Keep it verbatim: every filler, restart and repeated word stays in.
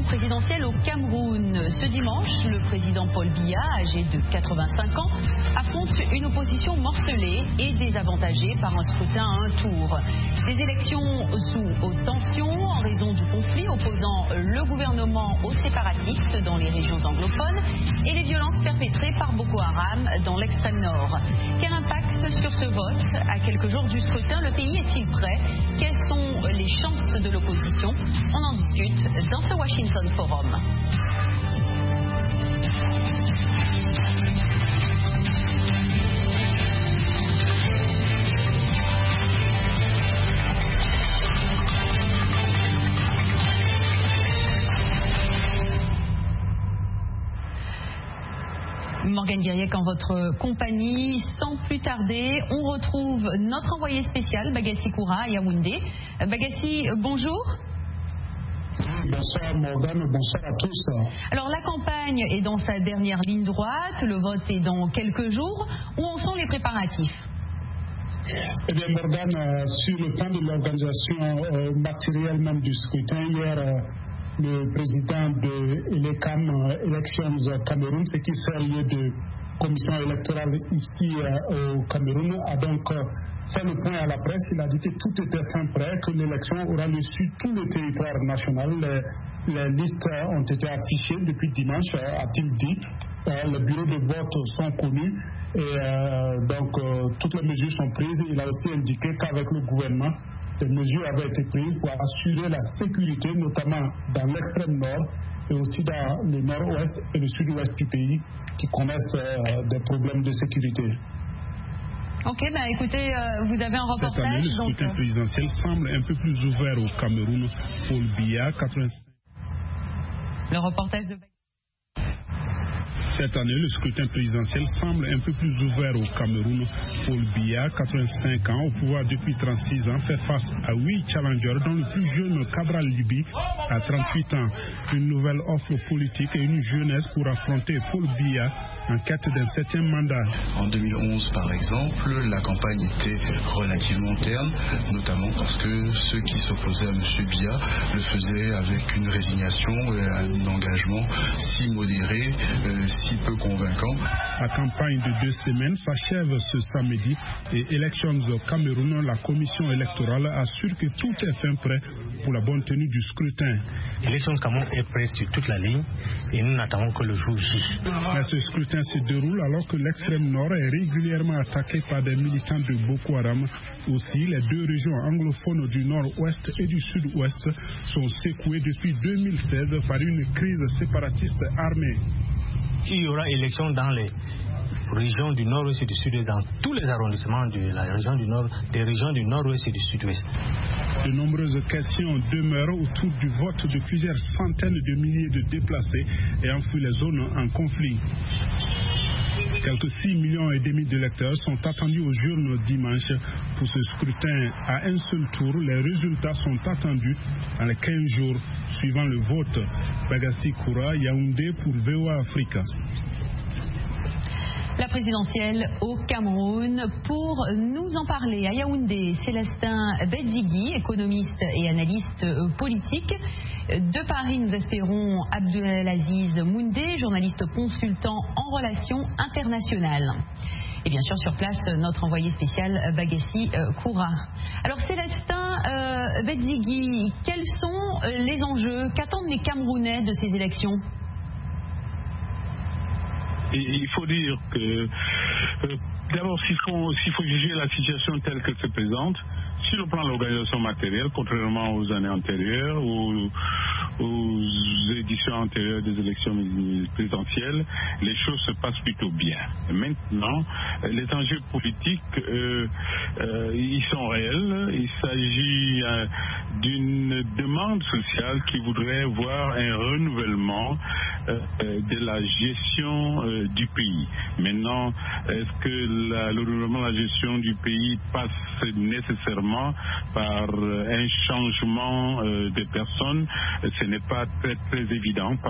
présidentielle au Cameroun. Ce dimanche, le président Paul Biya, âgé de quatre-vingt-cinq ans, affronte une opposition morcelée et désavantagée par un scrutin à un tour. Des élections sous haute tension en raison du conflit opposant le gouvernement aux séparatistes dans les régions anglophones et les violences perpétrées par Boko Haram dans l'extrême nord. Quel impact sur ce vote? À quelques jours du scrutin, le pays est-il prêt? Quelles sont les chances de l'opposition? On en discute dans ce Washington Forum. Morgane Guiriec en votre compagnie. Sans plus tarder, on retrouve notre envoyé spécial, Bagassi Koura, à Yaoundé. Bagassi, bonjour. Bonsoir Morgane, bonsoir à tous. Alors la campagne est dans sa dernière ligne droite, le vote est dans quelques jours. Où en sont les préparatifs? Eh bien Morgane, sur le plan de l'organisation euh, matérielle même du scrutin, hier euh, le président de l'E C A M, euh, Elections Cameroun, ce qui fait lieu de commission électorale ici euh, au Cameroun, a donc euh, fait le point à la presse. Il a dit que tout était fin prêt, que l'élection aura lieu sur tout le territoire national. Les, les listes ont été affichées depuis dimanche, euh, a-t-il dit. Euh, les bureaux de vote sont connus et euh, donc euh, toutes les mesures sont prises. Il a aussi indiqué qu'avec le gouvernement, des mesures avaient été prises pour assurer la sécurité, notamment dans l'extrême nord et aussi dans le nord-ouest et le sud-ouest du pays qui connaissent euh, des problèmes de sécurité. Ok, ben écoutez, euh, vous avez un reportage. Cette année, le scrutin donc... présidentiel semble un peu plus ouvert au Cameroun. Paul Biya, quatre-vingt-cinq. Le reportage de... Cette année, le scrutin présidentiel semble un peu plus ouvert au Cameroun. Paul Biya, quatre-vingt-cinq ans, au pouvoir depuis trente-six ans, fait face à huit challengers, dont le plus jeune Cabral Libi à trente-huit ans. Une nouvelle offre politique et une jeunesse pour affronter Paul Biya en quête d'un septième mandat. En deux mille onze, par exemple, la campagne était relativement terne, notamment parce que ceux qui s'opposaient à M. Biya le faisaient avec une résignation et un engagement si modéré, euh, si peu convaincant. La campagne de deux semaines s'achève ce samedi et Elections Cameroun, la commission électorale, assure que tout est fin prêt pour la bonne tenue du scrutin. Elections Cameroun est prêt sur toute la ligne et nous n'attendons que le jour J. Mais ce scrutin se déroule alors que l'extrême nord est régulièrement attaqué par des militants de Boko Haram. Aussi, les deux régions anglophones du nord-ouest et du sud-ouest sont secouées depuis deux mille seize par une crise séparatiste armée. Il y aura élection dans les régions du nord-ouest et du sud-ouest, dans tous les arrondissements de la région du nord, des régions du nord-ouest et du sud-ouest. De nombreuses questions demeurent autour du vote de plusieurs centaines de milliers de déplacés ayant fui les zones en conflit. Quelques six millions et demi d'électeurs sont attendus aux urnes dimanche. Pour ce scrutin à un seul tour, les résultats sont attendus dans les quinze jours suivant le vote. Bagassi Koura, Yaoundé pour V O A Africa. La présidentielle au Cameroun. Pour nous en parler à Yaoundé, Célestin Bedzigui, économiste et analyste politique. De Paris, nous espérons Abdelaziz Moundé, journaliste consultant en relations internationales. Et bien sûr, sur place, notre envoyé spécial Bagassi Koura. Alors Célestin euh, Bedzigui, quels sont les enjeux? Qu'attendent les Camerounais de ces élections? Et il faut dire que, euh, d'abord, s'il faut, s'il faut juger la situation telle qu'elle se présente, sur le plan de l'organisation matérielle, contrairement aux années antérieures, aux, aux éditions antérieures des élections présidentielles, les choses se passent plutôt bien. Maintenant, les enjeux politiques, euh, euh, ils sont réels. Il s'agit euh, d'une demande sociale qui voudrait voir un renouvellement euh, de la gestion euh, du pays. Maintenant, est-ce que la, le renouvellement de la gestion du pays passe nécessairement par un changement euh, de personnes? Ce n'est pas très très évident.